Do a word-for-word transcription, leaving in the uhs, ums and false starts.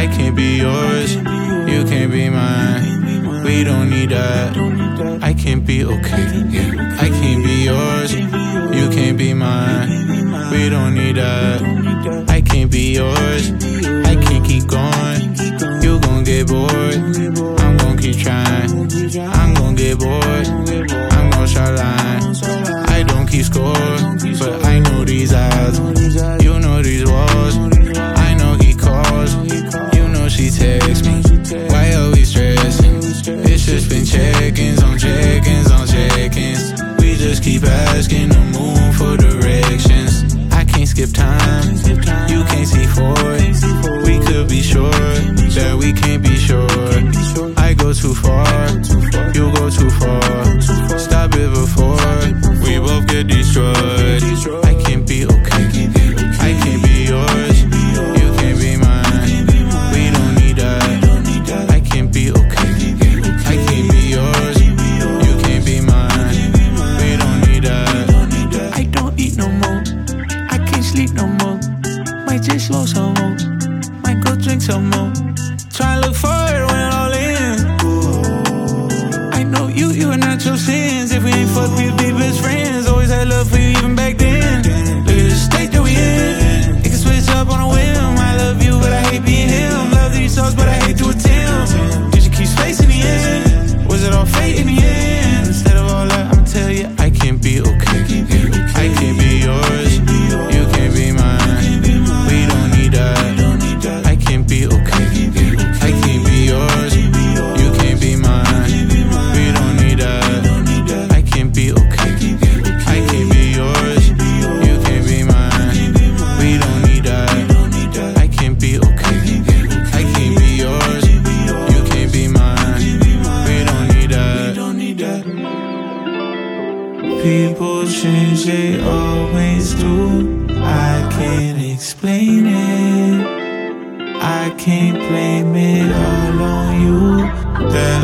can't be yours, you can't be mine. We don't need that. I can't be okay. Yeah. I can't be yours, you can't be mine. We don't need that. I can't be yours, I can't keep going. You gon' get bored, I'm gon' keep trying. I'm gon' get bored, I'm gon' try line. I don't keep score, but I know these odds. You know these walls, I know he calls. You know she texts me, why are we stressing? It's just been check-ins on check-ins on check-ins. We just keep asking the moon for directions. I can't skip time, you can't see forward. We could be sure that we can't be sure. I go too far, you go too far. Stop it before we both get destroyed. I can't be okay, I can't be yours, you can't be mine. We don't need that. I can't be okay, I can't be yours, you can't be mine. We don't need that. I don't eat no more, I can't sleep no more. Might just slow some more, might go drink some more. Try to look forward when all in. I know you, you are not your sins. If we ain't fuck, we'd be best friends. Always had love for you even back then. Look at the state that we in. It can switch up on a whim. I love you, but I hate being him. Love these songs, but I hate to attempt. Did you keep space in the end? Was it all fate in the end? Instead of all that, I'ma tell you, I can't be okay. I can't be yours, you can't be mine. We don't need that. I can't be okay. I can't be yours, you can't be mine. We don't need that. I can't be okay. I can't be yours, you can't be mine. We don't need that. I can't be okay. I can't be yours, you can't be mine. We don't need that. We don't need that. People change, they always do. I can't explain it. I can't blame it all on you. That